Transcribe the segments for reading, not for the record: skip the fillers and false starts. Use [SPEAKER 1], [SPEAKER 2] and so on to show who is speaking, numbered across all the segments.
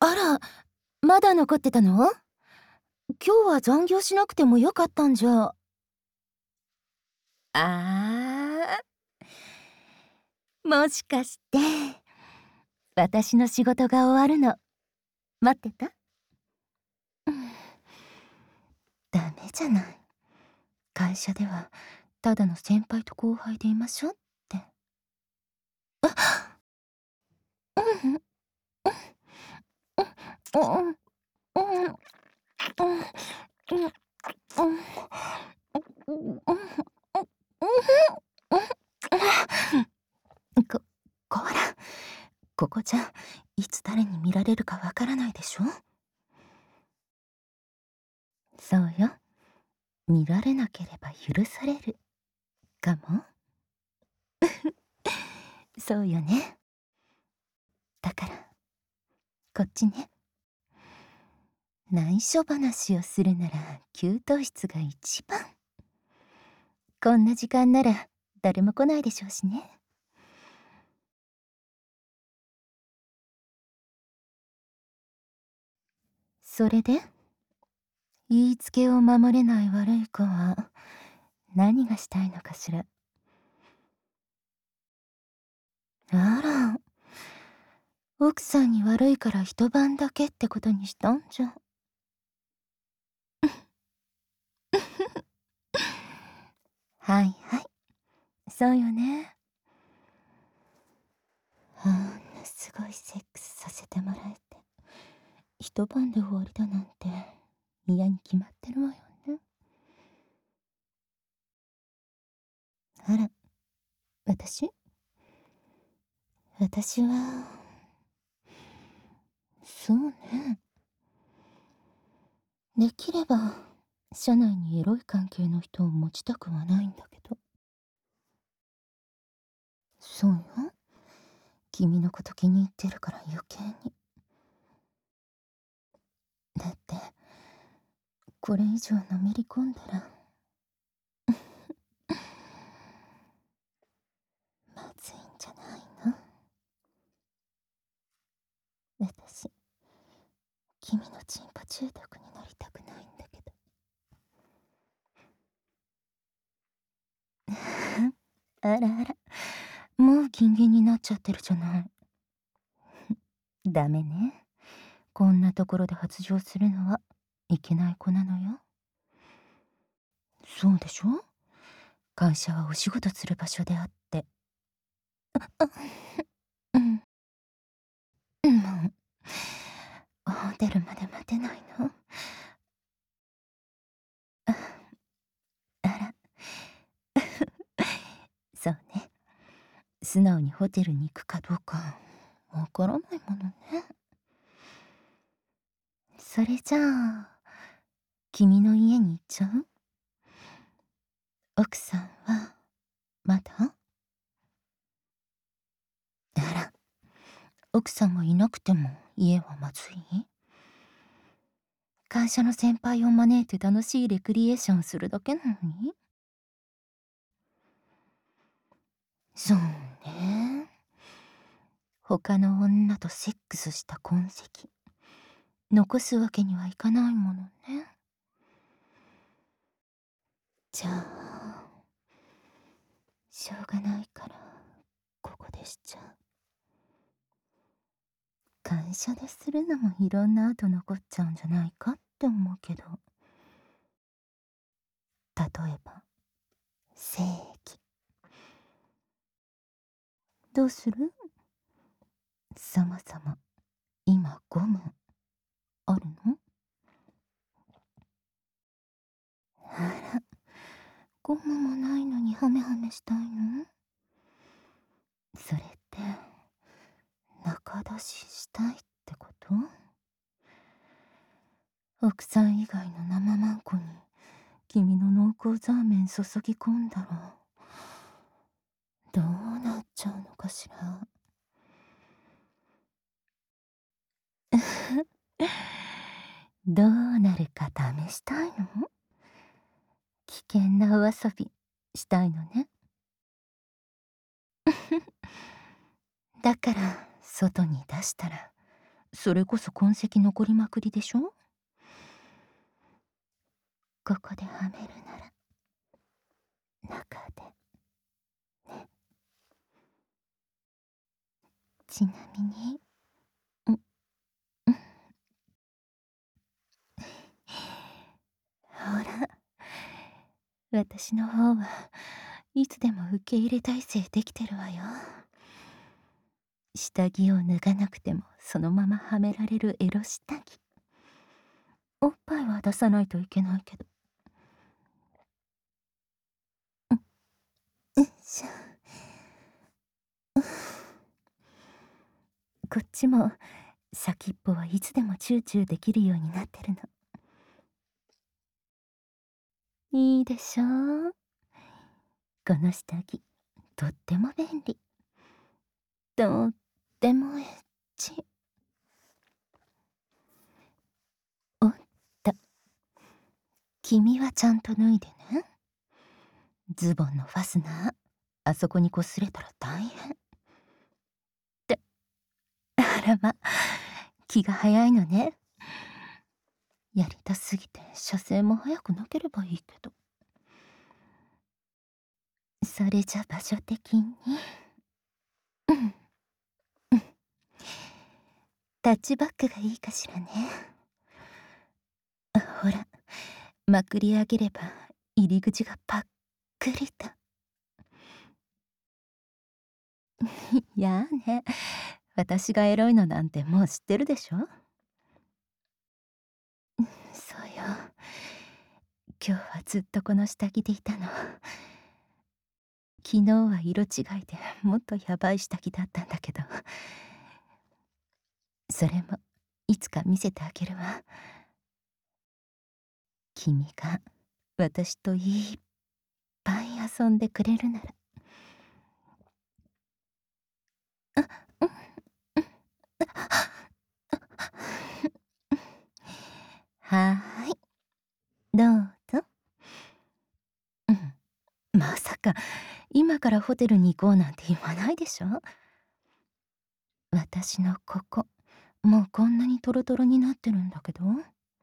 [SPEAKER 1] あら、まだ残ってたの？今日は残業しなくてもよかったんじゃ。あもしかして、私の仕事が終わるの、待ってた？うん、ダメじゃない。会社では、ただの先輩と後輩でいましょって。うん、うん、うん、うん、うん、うん、うん、こら、ここじゃ、いつ誰に見られるかわからないでしょ？そうよ。見られなければ許される、かも。そうよね。だから、こっちね。内緒話をするなら、給湯室が一番。こんな時間なら、誰も来ないでしょうしね。それで、言いつけを守れない悪い子は、何がしたいのかしら。あら、奥さんに悪いから一晩だけってことにしたんじゃ。はいはい、そうよね。あんなすごいセックスさせてもらえて、一晩で終わりだなんて嫌に決まってるわよね。あら、私私は、そうね。できれば、社内にエロい関係の人を持ちたくはないんだけど。そうよ。君のこと気に入ってるから余計に。だって、これ以上のめり込んだら、まずいんじゃないの？私、君のチンポ中毒になりたくないんだけど。あらあら、もうギンギンになっちゃってるじゃない。ダメね。こんなところで発情するのはいけない子なのよ。そうでしょ？会社はお仕事する場所であって。うん、もう、出るまで待てないの？ああら。そうね。素直にホテルに行くかどうか、わからないものね。それじゃあ、君の家に行っちゃう？奥さんは、まだ？あら、奥さんがいなくても家はまずい？会社の先輩を招いて楽しいレクリエーションするだけなのに？そうね。他の女とセックスした痕跡、残すわけにはいかないものね。じゃあ、しょうがないから、ここでしちゃう。会社でするのもいろんな跡残っちゃうんじゃないかって思うけど。例えば、正規。どうする？そもそも、今ゴム、あるの？あら、ゴムもないのにハメハメしたいの？それって、仲出ししたいってこと？奥さん以外の生マンコに君の濃厚ザーメン注ぎ込んだら、どうなっちゃうのかしら。どうなるか試したいの？危険なお遊びしたいのね。だから外に出したらそれこそ痕跡残りまくりでしょ。ここではめるなら中でね。ちなみに、ん、ほら、私の方はいつでも受け入れ体制できてるわよ。下着を脱がなくてもそのままはめられるエロ下着。おっぱいは出さないといけないけど。よいしょ。こっちも先っぽはいつでもチューチューできるようになってるの。いいでしょう。この下着とっても便利。とってもエッチ。おっと、君はちゃんと脱いでね。ズボンのファスナーあそこに擦れたら大変って。あらま、気が早いのね。やりたすぎて射精も早くなければいいけど。それじゃ場所的にタッチバックがいいかしらね。ほら、まくり上げれば入り口がパックリと。やあね、私がエロいのなんてもう知ってるでしょ。そうよ、今日はずっとこの下着でいたの。昨日は色違いでもっとヤバい下着だったんだけど、それもいつか見せてあげるわ。君が私といっぱい遊んでくれるなら。はーい、どうぞ。まさか今からホテルに行こうなんて言わないでしょ。私のここもうこんなにトロトロになってるんだけど。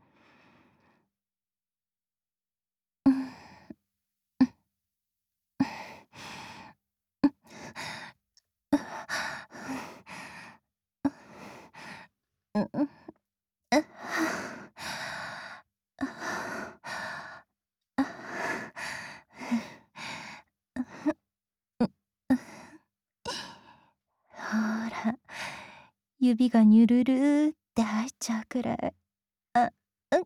[SPEAKER 1] ほら、指がニュルルーって入っちゃうくらい。あ、うん、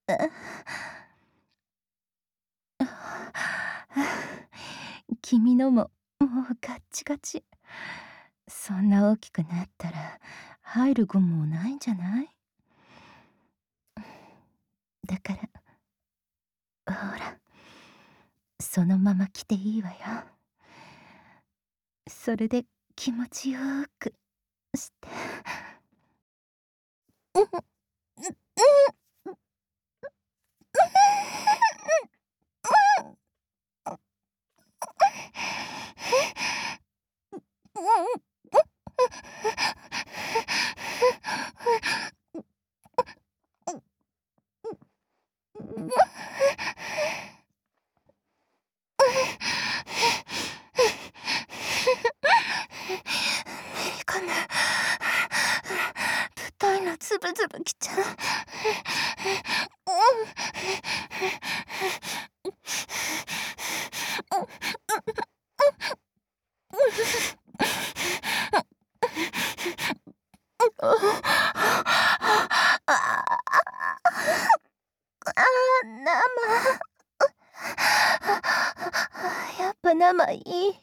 [SPEAKER 1] 君のももうガッチガチ。そんな大きくなったら入るゴムもないんじゃない？だからほら、そのまま来ていいわよ。それで気持ちよくして。かな、舞台のつぶつぶきちゃう。生。やっぱ生いい。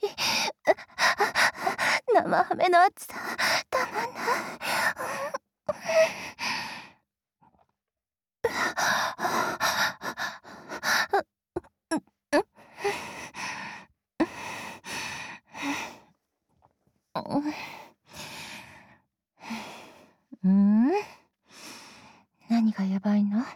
[SPEAKER 1] 生ハメの熱さたまんない。うん、何がやばいの？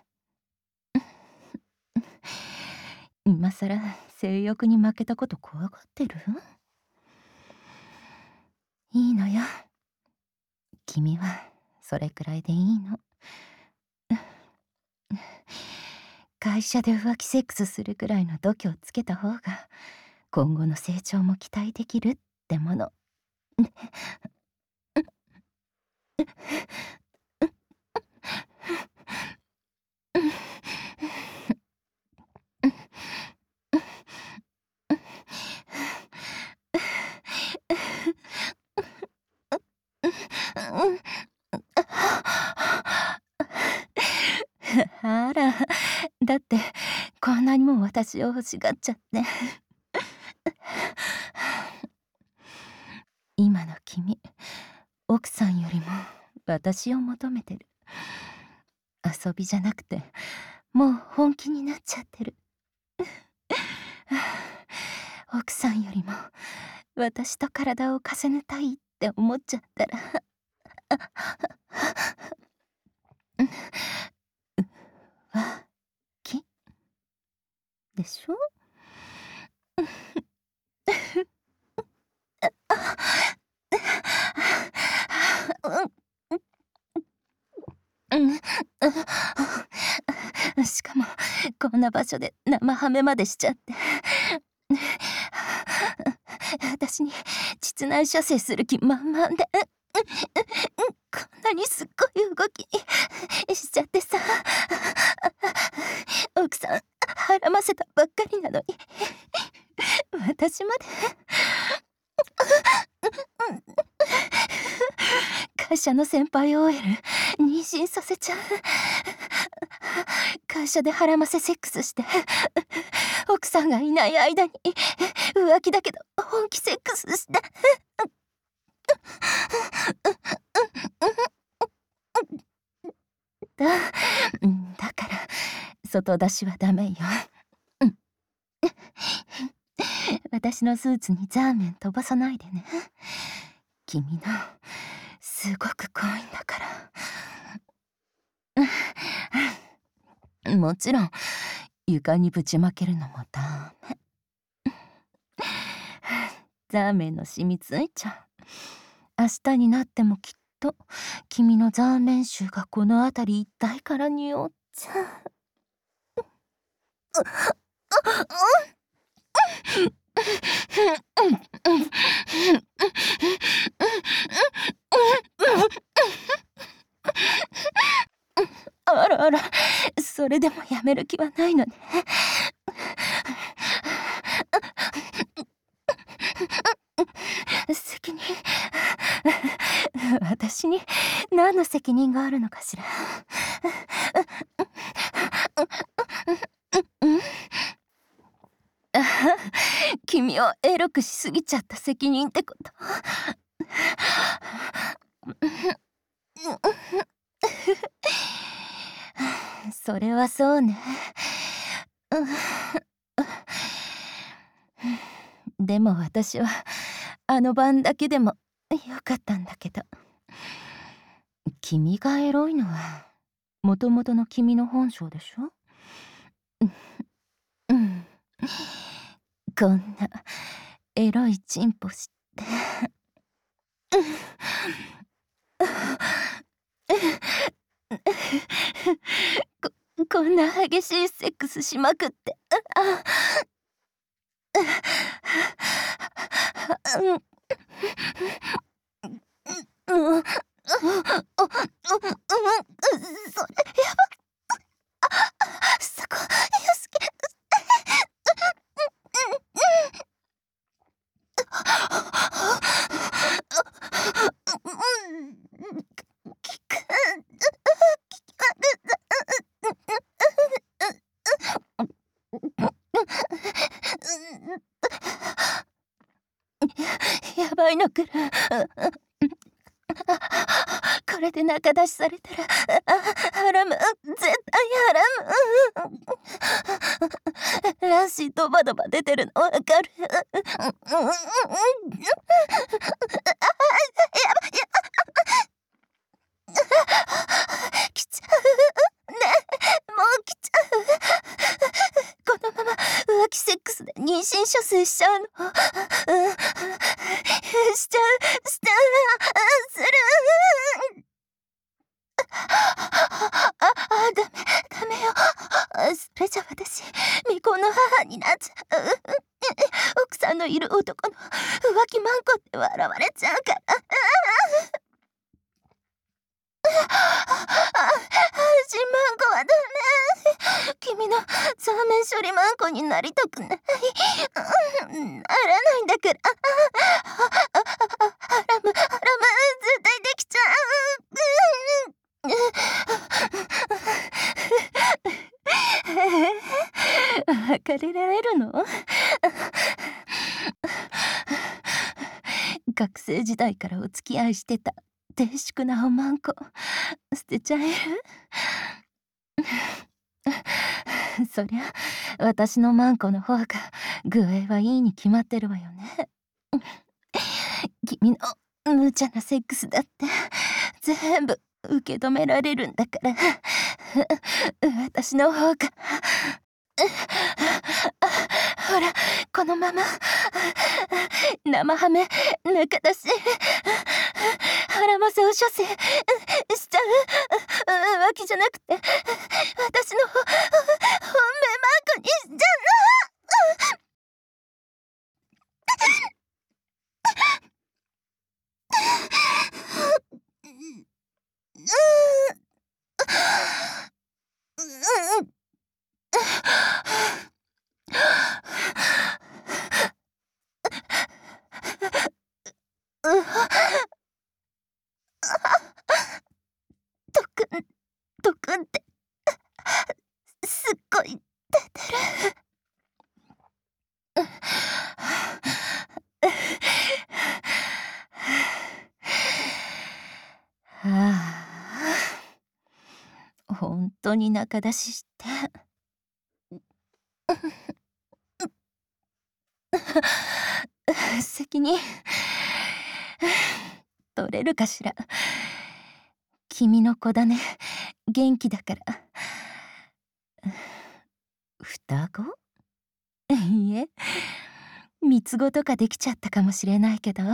[SPEAKER 1] 今さら性欲に負けたこと怖がってる？いいのよ。君はそれくらいでいいの。会社で浮気セックスするくらいの度胸つけた方が今後の成長も期待できるってもの。あら、だってこんなにも私を欲しがっちゃって。今の君、奥さんよりも私を求めてる。遊びじゃなくてもう本気になっちゃってる。奥さんよりも私と体を重ねたいって思っちゃったら浮気でしょ。しかもこんな場所で生ハメまでしちゃって。私に膣内射精する気満々で、こんなにすっごい動きしちゃってさ。奥さん孕ませたばっかりなのに私まで会社の先輩 OL 妊娠させちゃう。会社で腹ませセックスして奥さんがいない間に浮気だけど本気セックスしてだから外出しはダメよ。私のスーツにザーメン飛ばさないでね。君のすごく怖いんだから。もちろん床にぶちまけるのもダメ。ザーメンの染みついちゃう。明日になってもきっと君のザーメン臭がこの辺り一帯から匂っちゃう。あらあら、それでもやめる気はないのね。責任、私に何の責任があるのかしら。君をエロくしすぎちゃった責任ってこと。それはそうね。でも私はあの晩だけでもよかったんだけど。君がエロいのはもともとの君の本性でしょ。こんなエロいチンポして。こんな激しいセックスしまくって。それやば。そこよすけ。やばいのくる。これで仲出しされたらハラム、絶対ハラム。卵子ドバドバ出てるのわかる。来ちゃうね。もう来ちゃう。このまま浮気セックスで妊娠射精しちゃうの。しちゃうする。 それじゃ私未婚の母になっちゃう。奥さんのいる男の浮気マンコって笑われちゃうから。ジマンコはダメ。君のザーメン処理マンコになりたくない。ならないんだから。ハラム絶対できちゃう。別れられるの？学生時代からお付き合いしてた低粛なおまんこ捨てちゃえる？そりゃ私のマンコの方が具合はいいに決まってるわよね。君の無茶なセックスだって全部受け止められるんだから私の方がほらこのまま生ハメ中だし腹マセを処世しちゃうわけじゃなくて私の本命マークにしちゃドクンドクンってすっごい出てる。本当に仲出しして責任取れるかしら。君の子だね、元気だから。双子？いいえ、三つ子とかできちゃったかもしれないけど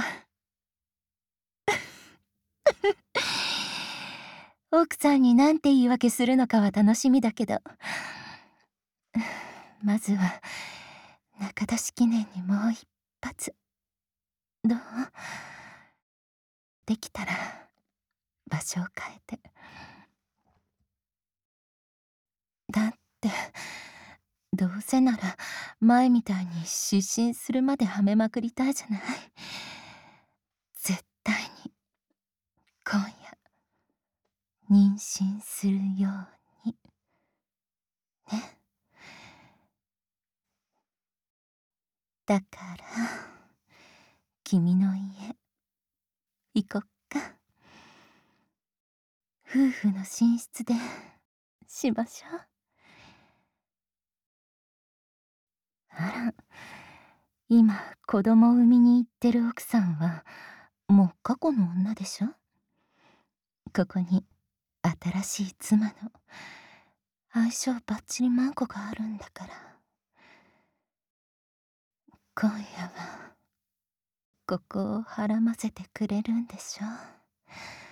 [SPEAKER 1] 奥さんになんて言い訳するのかは楽しみだけど、まずは仲出し記念にもう一発。どう？できたら場所を変えて。だってどうせなら前みたいに失神するまではめまくりたいじゃない。絶対に今夜妊娠するようにね。だから君の家行こっか。夫婦の寝室でしましょう。あら、今子供を産みに行ってる奥さんはもう過去の女でしょ。ここに新しい妻の相性バッチリマンコがあるんだから。今夜はここをはらませてくれるんでしょ。